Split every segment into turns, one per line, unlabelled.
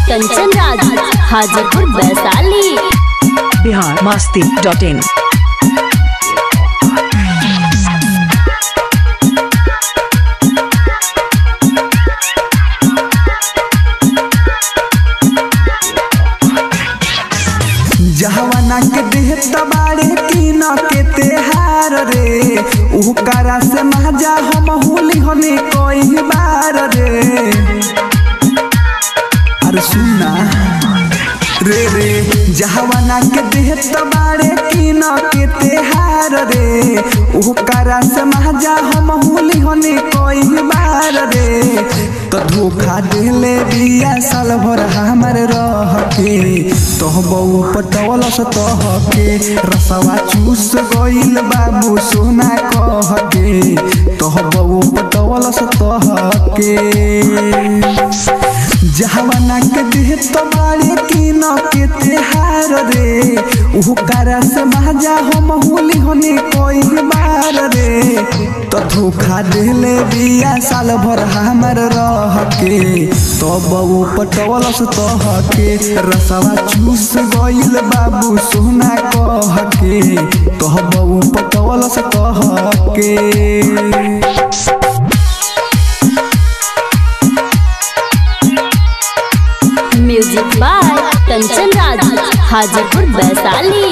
Kanchan Raj Hajipur Vaishali.
biharmasti.in।
जहवाना के देह तबारे तीन के तेहार रे उहकारा से महजा हम होली होने कोई बार रे। अरे सुना रे रे जहवाना के देह तबारे तीन के तेहार रे उहकारा से महजा हम होली होने कोई बार रे। तो धोखा देले बिया साल भर हमार रह के तोह बऊ पटवल सतह के रसवा चूस गइल बाबू सोना कह के तोह बऊ पटवल सतह के। जहवाना के देह तबारे तीन के तेहार रे उहकारा से महजा हम होली होने कोई बार रे। तो धोखा देले बिया साल भर हमार रह के तो बऊ पटवल सतह के रसवा चूस गइल बाबू सोना कह के तोह बऊ पटवल सतह के।
Music by Kanchan Raj Hajipur Vaishali.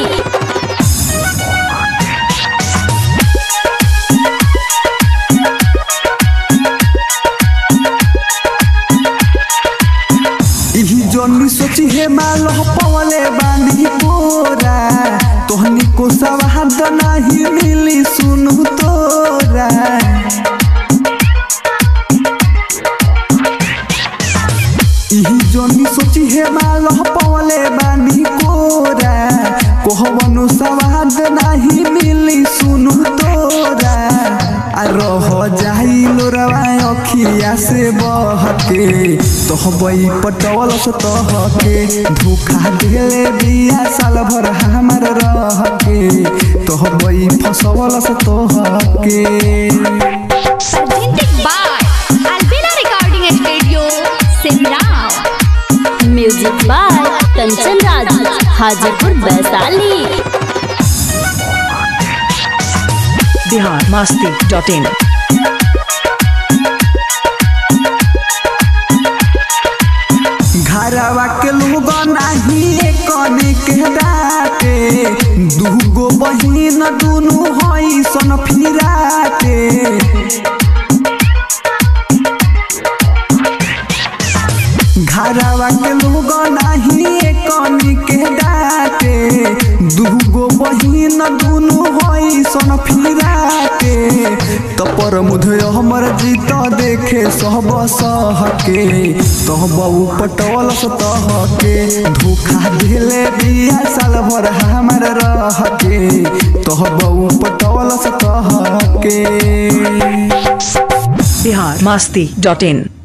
जोनी सोची हे मालो पवले बानी पोरा तोहनी को सवाद नहीं मिली सुनु तोरा। जोनी सोची हे मालो पवले बानी पोरा कोहवनु सवाद नहीं मिली सुनु तोरा। रह जाई लोरवा अखिया से बहके तोह बई पटवल सतह के धोखा देले बिया साल भर हमार रह के तोह बई फसवल सतह के।
Presented by Albina Recording Studio, Simla।
Music by Kanchan Raj Hajipur Vaishali.
biharmasti.in।
घरवा के लोग नहीं कने के डाटे दूगो बहिन दुनू हई सन फिराटे। घरवा के लोग नहीं कने के डाटे दूगो बहिन दुनू हई सन फिराटे। तो पर मुझे हमर जीत देखे सब सहके तोह बऊ पटवल सतह के धोखा देले बिया साल भर हमार रह के तोह बऊ पटवल सतह के।
biharmasti.in।